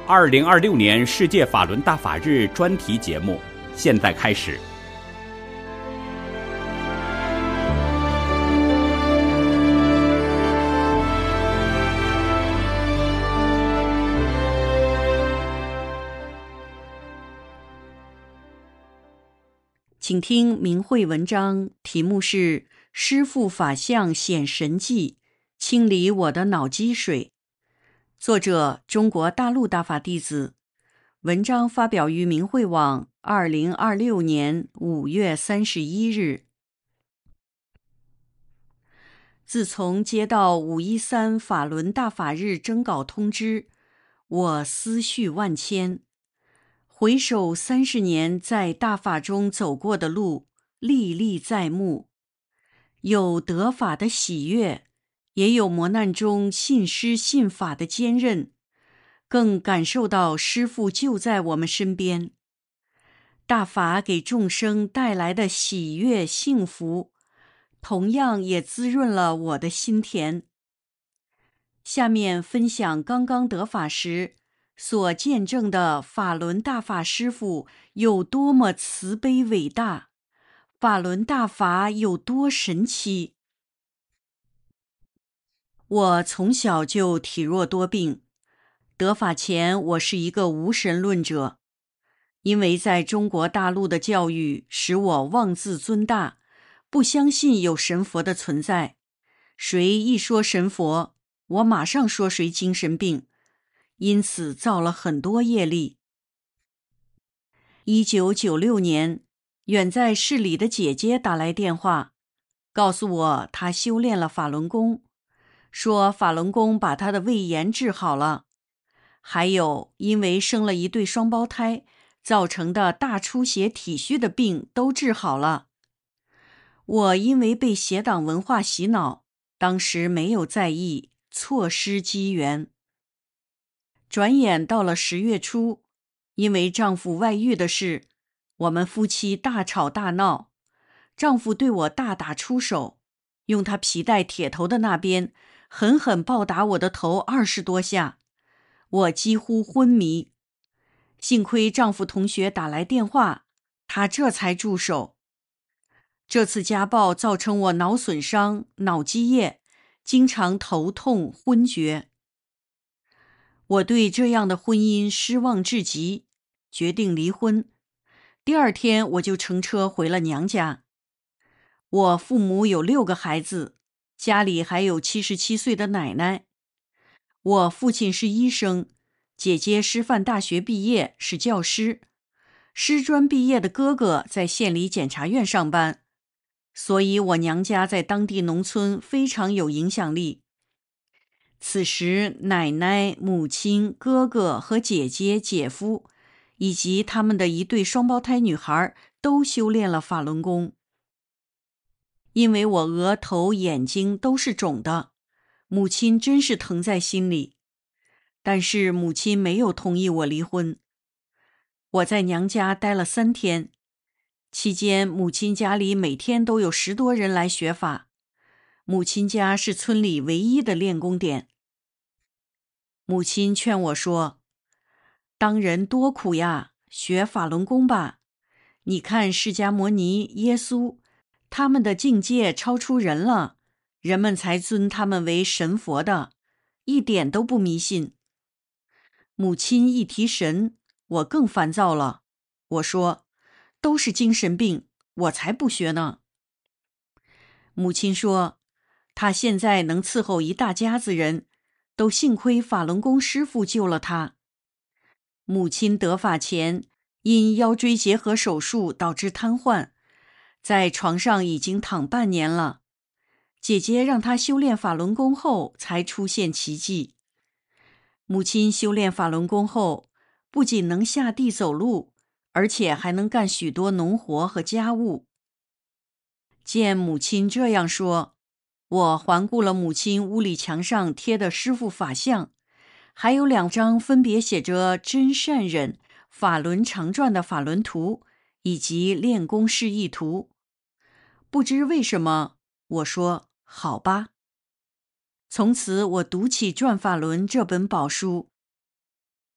2026年世界法轮大法日专题节目现在开始。 请听明慧文章，题目是《师父法相显神迹，清理我的脑积水》，作者中国大陆大法弟子。文章发表于明慧网2026年5月31日。自从接到513法轮大法日征稿通知，我思绪万千。回首30年在大法中走过的路，历历在目，有得法的喜悦，也有磨难中信师信法的坚韧，更感受到师父就在我们身边。大法给众生带来的喜悦幸福，同样也滋润了我的心田。下面分享刚刚得法时所见证的法轮大法师父有多么慈悲伟大，法轮大法有多神奇。我从小就体弱多病，得法前我是一个无神论者，因为在中国大陆的教育使我妄自尊大，不相信有神佛的存在，谁一说神佛，我马上说谁精神病，因此造了很多业力。1996年，远在市里的姐姐打来电话，告诉我她修炼了法轮功，说法轮功把她的胃炎治好了，还有因为生了一对双胞胎造成的大出血体虚的病都治好了。我因为被邪党文化洗脑，当时没有在意，错失机缘。转眼到了10月初，因为丈夫外遇的事，我们夫妻大吵大闹，丈夫对我大打出手，用他皮带铁头的那边狠狠暴打我的头20多下，我几乎昏迷。幸亏丈夫同学打来电话，他这才住手。这次家暴造成我脑损伤、脑积液，经常头痛、昏厥。我对这样的婚姻失望至极，决定离婚。第2天我就乘车回了娘家。我父母有6个孩子，家里还有77岁的奶奶。我父亲是医生，姐姐师范大学毕业，是教师，师专毕业的哥哥在县里检察院上班，所以我娘家在当地农村非常有影响力。此时奶奶、母亲、哥哥和姐姐、姐夫以及他们的一对双胞胎女孩都修炼了法轮功。因为我额头、眼睛都是肿的，母亲真是疼在心里，但是母亲没有同意我离婚。我在娘家待了3天，期间母亲家里每天都有10多人来学法，母亲家是村里唯一的练功点。母亲劝我说，当人多苦呀，学法轮功吧，你看释迦牟尼、耶稣，他们的境界超出人了，人们才尊他们为神佛的，一点都不迷信。母亲一提神，我更烦躁了，我说，都是精神病，我才不学呢。母亲说，她现在能伺候一大家子人，都幸亏法轮功师父救了她。母亲得法前，因腰椎结核手术导致瘫痪，在床上已经躺半年了。姐姐让她修炼法轮功后，才出现奇迹。母亲修炼法轮功后，不仅能下地走路，而且还能干许多农活和家务。见母亲这样说，我环顾了母亲屋里墙上贴的师父法像，还有2张分别写着真善忍、法轮常转的法轮图，以及练功示意图。不知为什么，我说好吧。从此我读起《转法轮》这本宝书。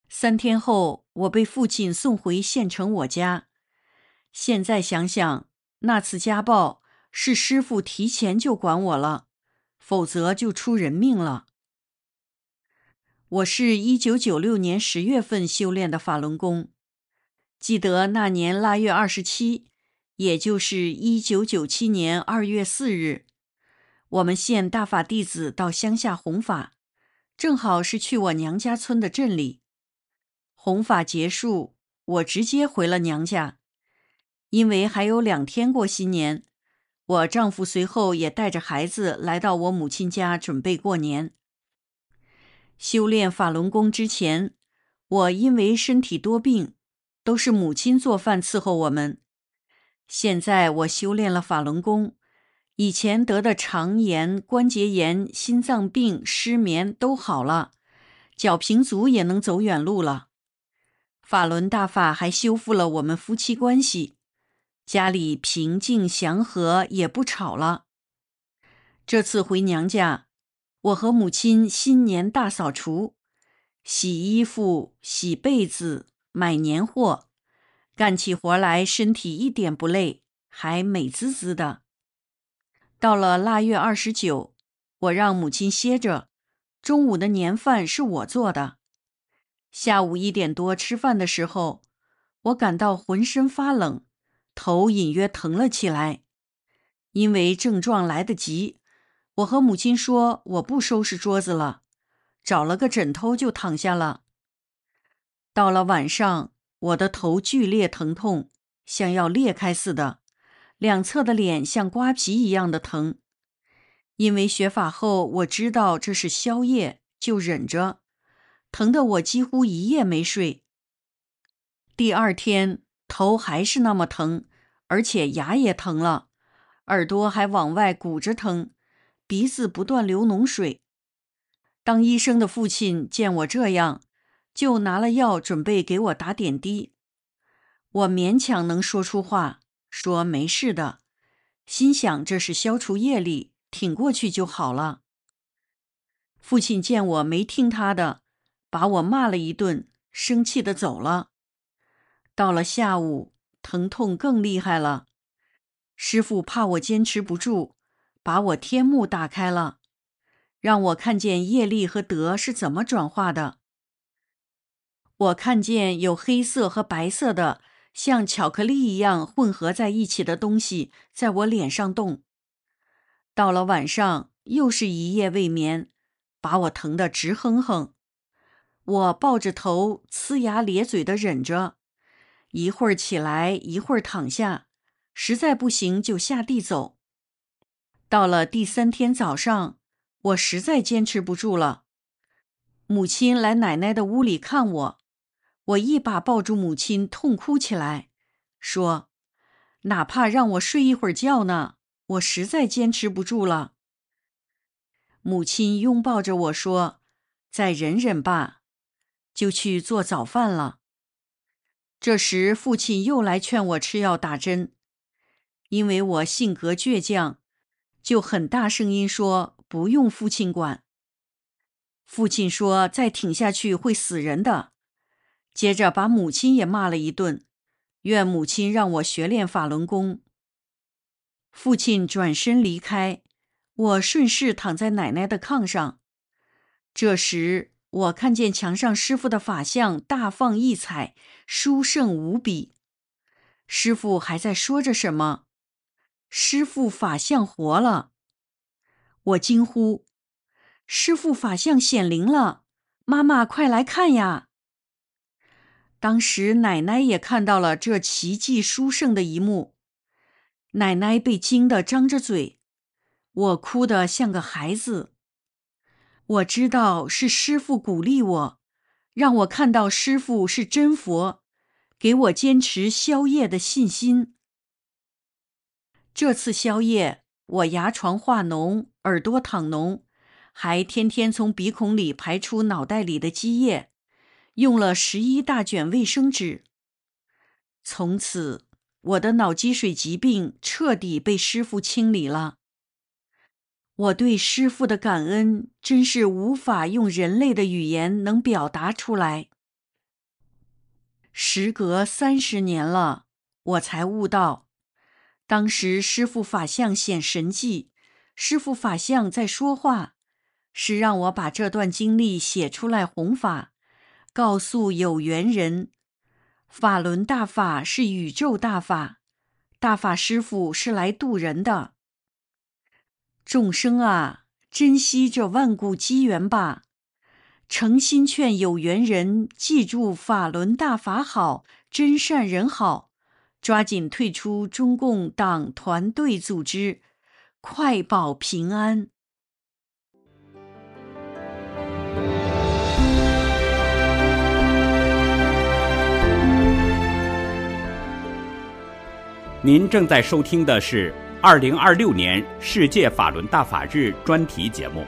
3天后，我被父亲送回县城我家。现在想想，那次家暴是师傅提前就管我了，否则就出人命了。我是1996年10月份修炼的法轮功，记得那年腊月27，也就是1997年2月4日，我们县大法弟子到乡下弘法，正好是去我娘家村的镇里。弘法结束，我直接回了娘家，因为还有2天过新年，我丈夫随后也带着孩子来到我母亲家准备过年。修炼法轮功之前，我因为身体多病，都是母亲做饭伺候我们。现在我修炼了法轮功，以前得的肠炎、关节炎、心脏病、失眠都好了，脚平足也能走远路了。法轮大法还修复了我们夫妻关系，家里平静祥和，也不吵了。这次回娘家，我和母亲新年大扫除，洗衣服、洗被子、买年货，干起活来身体一点不累，还美滋滋的。到了腊月29，我让母亲歇着，中午的年饭是我做的。下午1点多吃饭的时候，我感到浑身发冷，头隐约疼了起来。因为症状来得急，我和母亲说我不收拾桌子了，找了个枕头就躺下了。到了晚上，我的头剧烈疼痛，像要裂开似的，两侧的脸像刮皮一样的疼。因为学法后我知道这是宵夜，就忍着，疼得我几乎一夜没睡。第2天，头还是那么疼，而且牙也疼了，耳朵还往外鼓着疼，鼻子不断流脓水。当医生的父亲见我这样，就拿了药准备给我打点滴。我勉强能说出话，说没事的，心想这是消除业力，挺过去就好了。父亲见我没听他的，把我骂了一顿，生气地走了。到了下午，疼痛更厉害了。师父怕我坚持不住，把我天目打开了，让我看见业力和德是怎么转化的。我看见有黑色和白色的，像巧克力一样混合在一起的东西在我脸上动。到了晚上，又是一夜未眠，把我疼得直哼哼。我抱着头，呲牙咧嘴地忍着，一会儿起来，一会儿躺下，实在不行就下地走。到了第3天早上，我实在坚持不住了。母亲来奶奶的屋里看我，我一把抱住母亲，痛哭起来，说：哪怕让我睡一会儿觉呢，我实在坚持不住了。母亲拥抱着我说：再忍忍吧，就去做早饭了。这时父亲又来劝我吃药打针，因为我性格倔强，就很大声音说不用父亲管。父亲说再挺下去会死人的，接着把母亲也骂了一顿，愿母亲让我学练法轮功。父亲转身离开，我顺势躺在奶奶的炕上。这时我看见墙上师父的法像大放异彩，殊胜无比。师父还在说着什么，师父法像活了。我惊呼：师父法像显灵了，妈妈快来看呀！当时奶奶也看到了这奇迹殊胜的一幕，奶奶被惊得张着嘴，我哭得像个孩子。我知道是师父鼓励我，让我看到师父是真佛，给我坚持消业的信心。这次消业，我牙床化脓，耳朵淌脓，还天天从鼻孔里排出脑袋里的积液，用了11大卷卫生纸。从此，我的脑积水疾病彻底被师父清理了。我对师父的感恩真是无法用人类的语言能表达出来。 时隔30年了，我才悟到，当时师父法相显神迹，师父法相在说话，是让我把这段经历写出来弘法，告诉有缘人，法轮大法是宇宙大法，大法师父是来渡人的。众生啊，珍惜这万古机缘吧！诚心劝有缘人记住法轮大法好，真善人好，抓紧退出中共党团队组织，快保平安。 您正在收听的是2026年世界法轮大法日专题节目。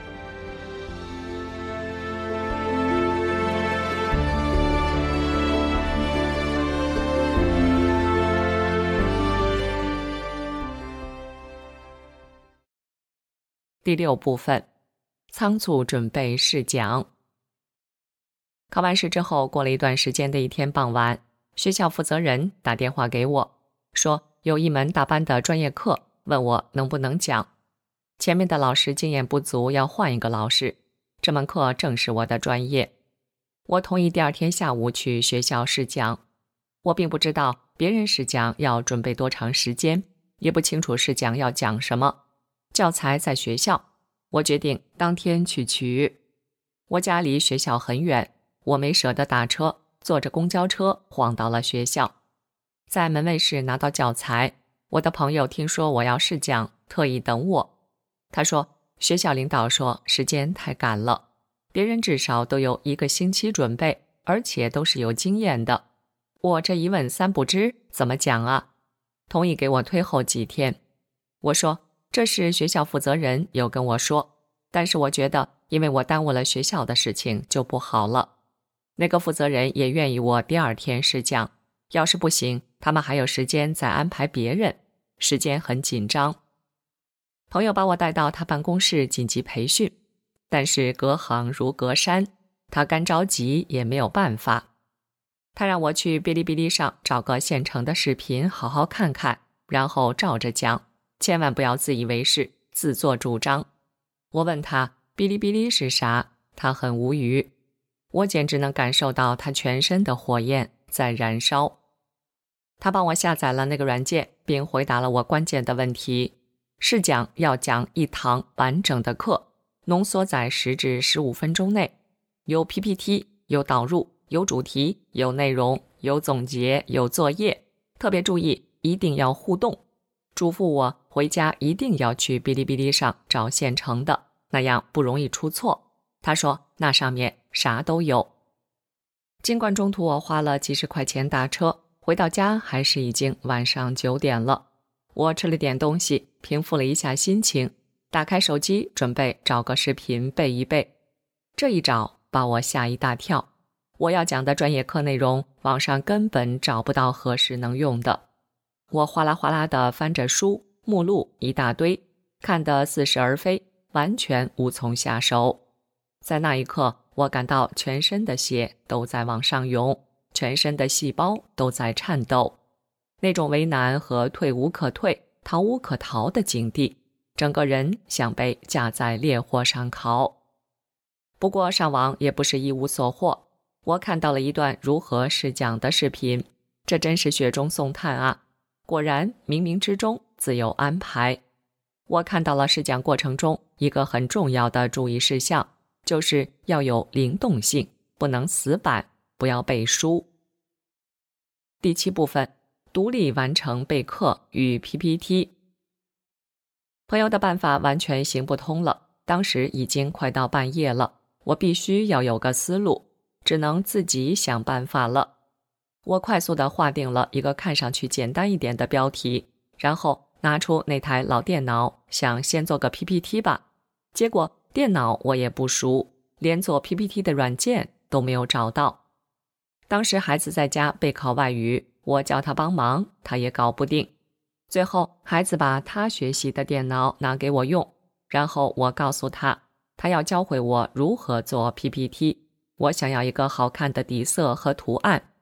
第6部分，仓促准备试讲。考完试之后，过了一段时间的一天傍晚，学校负责人打电话给我，说有一门大班的专业课，问我能不能讲。前面的老师经验不足，要换一个老师。这门课正是我的专业。我同意第2天下午去学校试讲。我并不知道别人试讲要准备多长时间，也不清楚试讲要讲什么。教材在学校，我决定当天去取。我家离学校很远，我没舍得打车，坐着公交车晃到了学校。在门卫室拿到教材，我的朋友听说我要试讲，特意等我。他说，学校领导说时间太赶了，别人至少都有1个星期准备，而且都是有经验的。我这一问三不知，怎么讲啊？同意给我推后几天。我说，这是学校负责人有跟我说，但是我觉得因为我耽误了学校的事情就不好了。那个负责人也愿意我第2天试讲，要是不行，他们还有时间再安排别人，时间很紧张。朋友把我带到他办公室紧急培训，但是隔行如隔山，他干着急也没有办法。他让我去哔哩哔哩上找个现成的视频好好看看，然后照着讲，千万不要自以为是，自作主张。我问他哔哩哔哩是啥，他很无语。我简直能感受到他全身的火焰在燃烧。他帮我下载了那个软件，并回答了我关键的问题。试讲要讲1堂完整的课，浓缩在10至15分钟内，有 PPT， 有导入，有主题，有内容，有总结，有作业。特别注意，一定要互动。嘱咐我回家一定要去哔哩哔哩上找现成的，那样不容易出错。他说那上面啥都有。尽管中途我花了几十块钱打车，回到家还是已经晚上9点了。我吃了点东西，平复了一下心情，打开手机准备找个视频背一背。这一找把我吓一大跳，我要讲的专业课内容网上根本找不到合适能用的。我哗啦哗啦地翻着书，目录一大堆，看得似是而非，完全无从下手。在那一刻，我感到全身的血都在往上涌，全身的细胞都在颤抖。那种为难和退无可退、逃无可逃的境地，整个人像被架在烈火上烤。不过上网也不是一无所获，我看到了一段如何试讲的视频，这真是雪中送炭啊！果然冥冥之中自有安排。我看到了试讲过程中一个很重要的注意事项，就是要有灵动性，不能死板，不要背书。第7部分，独立完成备课与 PPT。 朋友的办法完全行不通了，当时已经快到半夜了，我必须要有个思路，只能自己想办法了。我快速地划定了一个看上去简单一点的标题，然后拿出那台老电脑，想先做个 PPT 吧。结果电脑我也不熟，连做 PPT 的软件都没有找到。当时孩子在家备考外语，我叫他帮忙，他也搞不定。最后孩子把他学习的电脑拿给我用，然后我告诉他，他要教会我如何做 PPT， 我想要一个好看的底色和图案。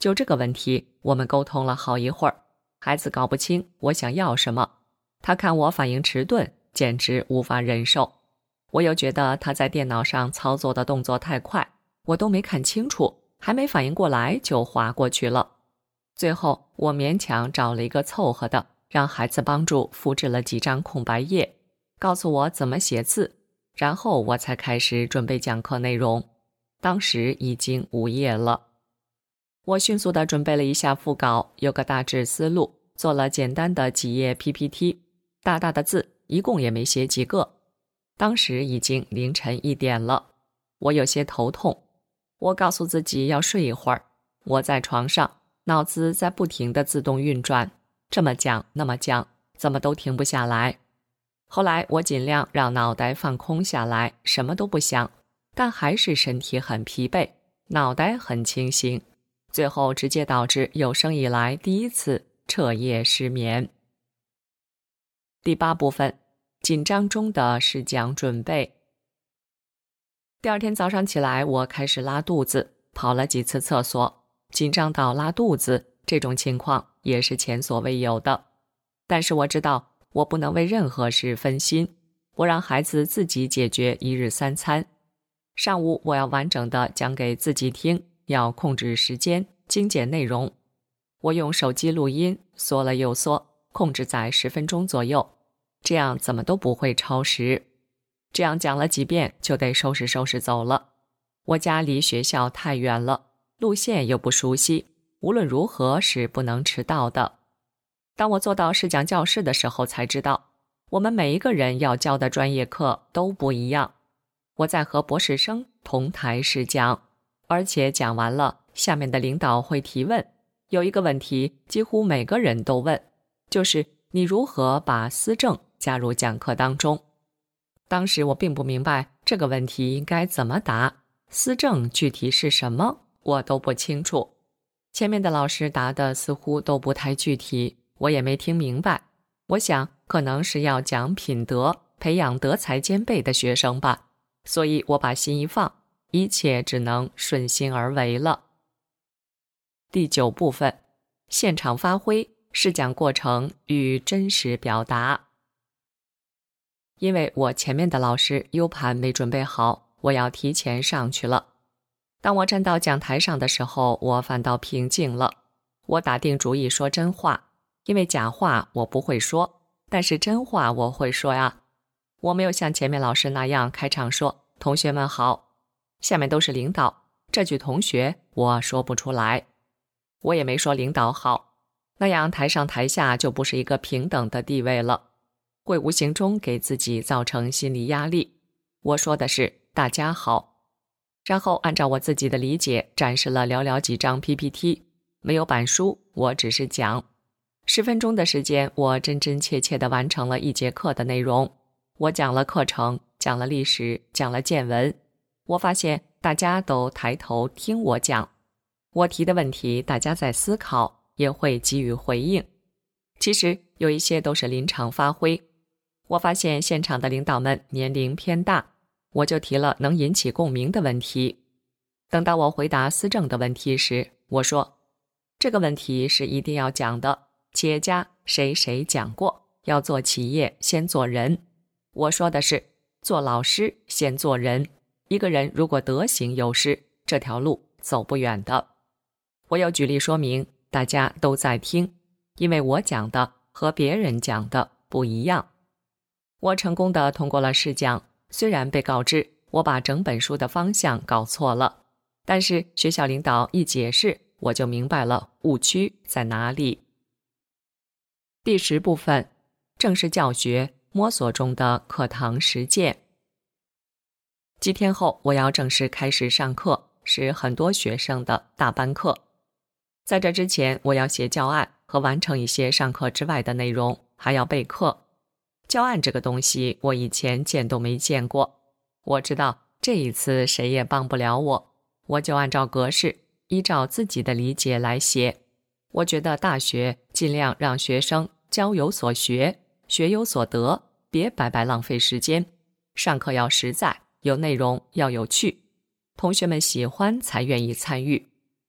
就这个问题，我们沟通了好一会儿，孩子搞不清我想要什么，他看我反应迟钝，简直无法忍受。我又觉得他在电脑上操作的动作太快，我都没看清楚，还没反应过来就划过去了。最后我勉强找了一个凑合的，让孩子帮助复制了几张空白页，告诉我怎么写字，然后我才开始准备讲课内容。当时已经午夜了。我迅速地准备了一下副稿，有个大致思路，做了简单的几页 PPT， 大大的字一共也没写几个。当时已经凌晨1点了，我有些头痛。我告诉自己要睡一会儿。我在床上，脑子在不停地自动运转，这么讲那么讲，怎么都停不下来。后来我尽量让脑袋放空下来，什么都不想，但还是身体很疲惫，脑袋很清醒，最后直接导致有生以来第一次彻夜失眠。第8部分，紧张中的试讲准备。第二天早上起来，我开始拉肚子，跑了几次厕所，紧张到拉肚子，这种情况也是前所未有的。但是我知道，我不能为任何事分心，我让孩子自己解决1日3餐。上午我要完整的讲给自己听，要控制时间，精简内容。我用手机录音，缩了又缩，控制在10分钟左右，这样怎么都不会超时。这样讲了几遍就得收拾收拾走了。我家离学校太远了，路线又不熟悉，无论如何是不能迟到的。当我坐到试讲教室的时候才知道，我们每一个人要教的专业课都不一样。我在和博士生同台试讲，而且讲完了，下面的领导会提问。有一个问题几乎每个人都问，就是你如何把思政加入讲课当中。当时我并不明白这个问题应该怎么答，思政具体是什么，我都不清楚。前面的老师答的似乎都不太具体，我也没听明白。我想可能是要讲品德，培养德才兼备的学生吧，所以我把心一放，一切只能顺心而为了。第9部分，现场发挥，试讲过程与真实表达。因为我前面的老师 U 盘没准备好，我要提前上去了。当我站到讲台上的时候，我反倒平静了。我打定主意说真话，因为假话我不会说，但是真话我会说呀。我没有像前面老师那样开场说同学们好，下面都是领导，这句同学我说不出来。我也没说领导好，那样台上台下就不是一个平等的地位了，会无形中给自己造成心理压力。我说的是大家好，然后按照我自己的理解展示了寥寥几张 PPT， 没有板书，我只是讲。10分钟的时间，我真真切切地完成了1节课的内容。我讲了课程，讲了历史，讲了见闻。我发现大家都抬头听我讲，我提的问题大家在思考，也会给予回应。其实有一些都是临场发挥。我发现现场的领导们年龄偏大，我就提了能引起共鸣的问题。等到我回答思政的问题时，我说这个问题是一定要讲的，企业家谁谁讲过，要做企业先做人。我说的是做老师先做人，一个人如果德行有失，这条路走不远的。我有举例说明，大家都在听，因为我讲的和别人讲的不一样。我成功地通过了试讲，虽然被告知我把整本书的方向搞错了，但是学校领导一解释，我就明白了误区在哪里。第10部分，正式教学摸索中的课堂实践。几天后，我要正式开始上课，是很多学生的大班课。在这之前，我要写教案和完成一些上课之外的内容，还要备课。教案这个东西，我以前见都没见过。我知道这一次谁也帮不了我，我就按照格式，依照自己的理解来写。我觉得大学尽量让学生教有所学，学有所得，别白白浪费时间。上课要实在，有内容，要有趣，同学们喜欢才愿意参与。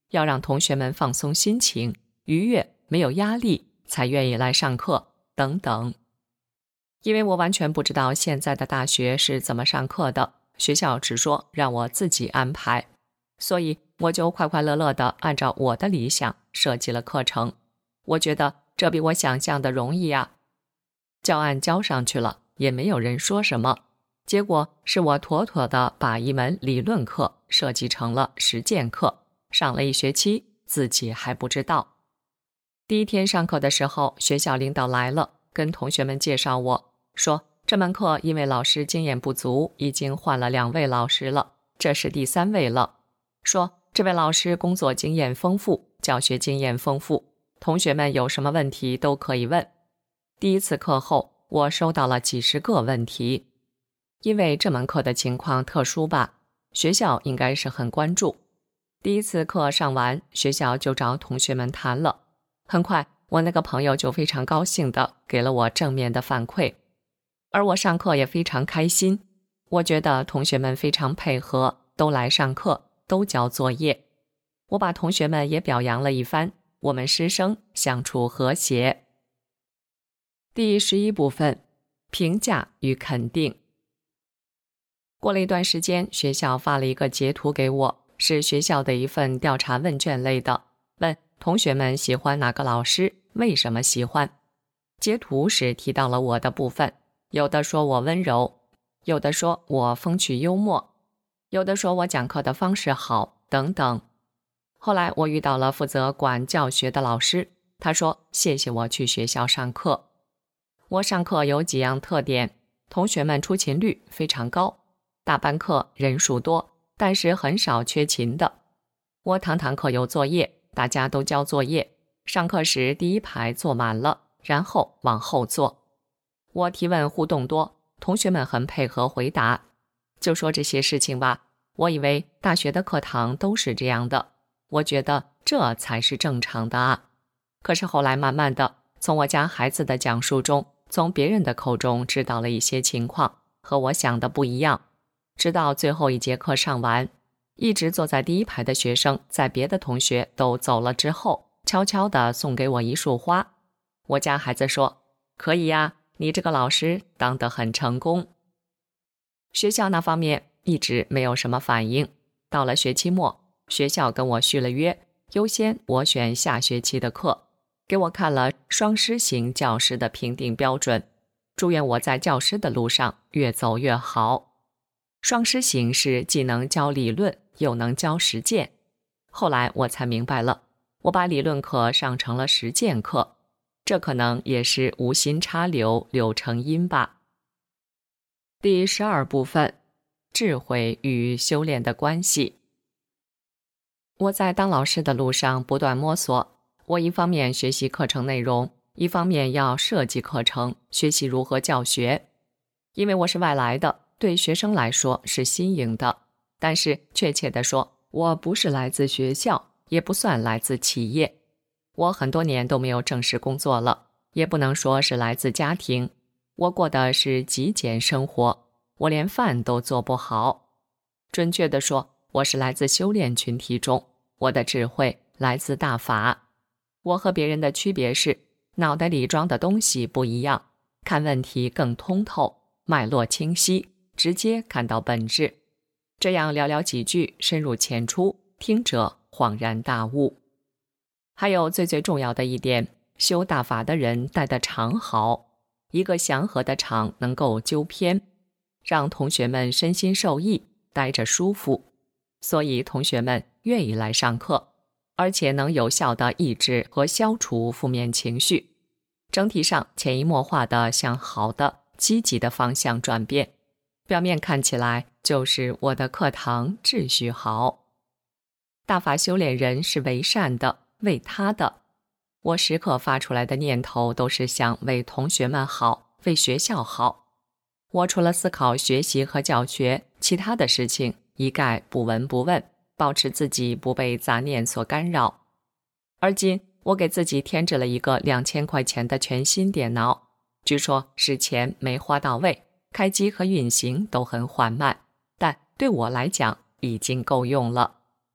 要让同学们放松心情，愉悦，没有压力，才愿意来上课，等等。因为我完全不知道现在的大学是怎么上课的，学校只说让我自己安排，所以我就快快乐乐地按照我的理想设计了课程。我觉得这比我想象的容易啊。教案交上去了，也没有人说什么。结果是我妥妥地把一门理论课设计成了实践课，上了1学期，自己还不知道。第一天上课的时候，学校领导来了，跟同学们介绍我，说这门课因为老师经验不足，已经换了2位老师了，这是第3位了。说这位老师工作经验丰富，教学经验丰富，同学们有什么问题都可以问。第一次课后，我收到了几十个问题。因为这门课的情况特殊吧，学校应该是很关注。第一次课上完，学校就找同学们谈了。很快，我那个朋友就非常高兴地给了我正面的反馈，而我上课也非常开心。我觉得同学们非常配合，都来上课，都交作业。我把同学们也表扬了一番，我们师生相处和谐。第11部分，评价与肯定。过了一段时间，学校发了一个截图给我，是学校的一份调查问卷类的，问同学们喜欢哪个老师，为什么喜欢。截图时提到了我的部分，有的说我温柔，有的说我风趣幽默，有的说我讲课的方式好，等等。后来我遇到了负责管教学的老师，他说谢谢我去学校上课。我上课有几样特点，同学们出勤率非常高，大班课人数多，但是很少缺勤的。我堂堂课有作业，大家都交作业，上课时第一排坐满了，然后往后坐。我提问互动多，同学们很配合回答。就说这些事情吧，我以为大学的课堂都是这样的，我觉得这才是正常的啊。可是后来慢慢的，从我家孩子的讲述中，从别人的口中知道了一些情况，和我想的不一样。直到最后一节课上完，一直坐在第一排的学生在别的同学都走了之后，悄悄地送给我一束花。我家孩子说，可以呀，你这个老师当得很成功。学校那方面一直没有什么反应。到了学期末，学校跟我续了约，优先我选下学期的课，给我看了双师型教师的评定标准，祝愿我在教师的路上越走越好。双师型是既能教理论又能教实践。后来我才明白了，我把理论课上成了实践课，这可能也是无心插柳柳成荫吧。第12部分，智慧与修炼的关系。我在当老师的路上不断摸索，我一方面学习课程内容，一方面要设计课程，学习如何教学。因为我是外来的，对学生来说是新颖的，但是确切地说，我不是来自学校，也不算来自企业。我很多年都没有正式工作了，也不能说是来自家庭。我过的是极简生活，我连饭都做不好。准确地说，我是来自修炼群体中，我的智慧来自大法。我和别人的区别是，脑袋里装的东西不一样，看问题更通透，脉络清晰，直接看到本质。这样寥寥几句，深入浅出，听者恍然大悟。还有最重要的一点，修大法的人带的场好，一个祥和的场能够纠偏，让同学们身心受益，待着舒服，所以同学们愿意来上课，而且能有效地抑制和消除负面情绪，整体上潜移默化地向好的积极的方向转变。表面看起来就是我的课堂秩序好。大法修炼人是为善的，为他的。我时刻发出来的念头都是想为同学们好，为学校好。我除了思考学习和教学，其他的事情一概不闻不问，保持自己不被杂念所干扰。而今我给自己添置了一个2000块钱的全新电脑，据说是钱没花到位，开机和运行都很缓慢，但对我来讲已经够用了。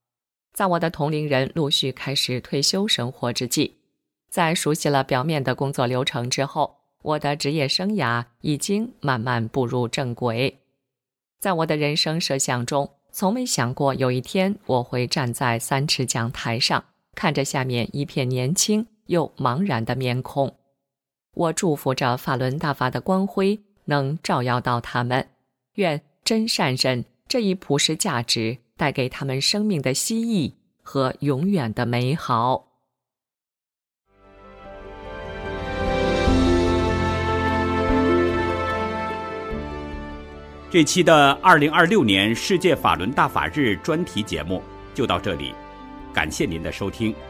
在我的同龄人陆续开始退休生活之际，在熟悉了表面的工作流程之后，我的职业生涯已经慢慢步入正轨。在我的人生设想中，从没想过有一天我会站在3尺讲台上，看着下面一片年轻又茫然的面孔。我祝福着法轮大法的光辉能照耀到他们，愿真善忍这一普世价值带给他们生命的希冀和永远的美好。 这期的2026年世界法轮大法日专题节目就到这里，感谢您的收听。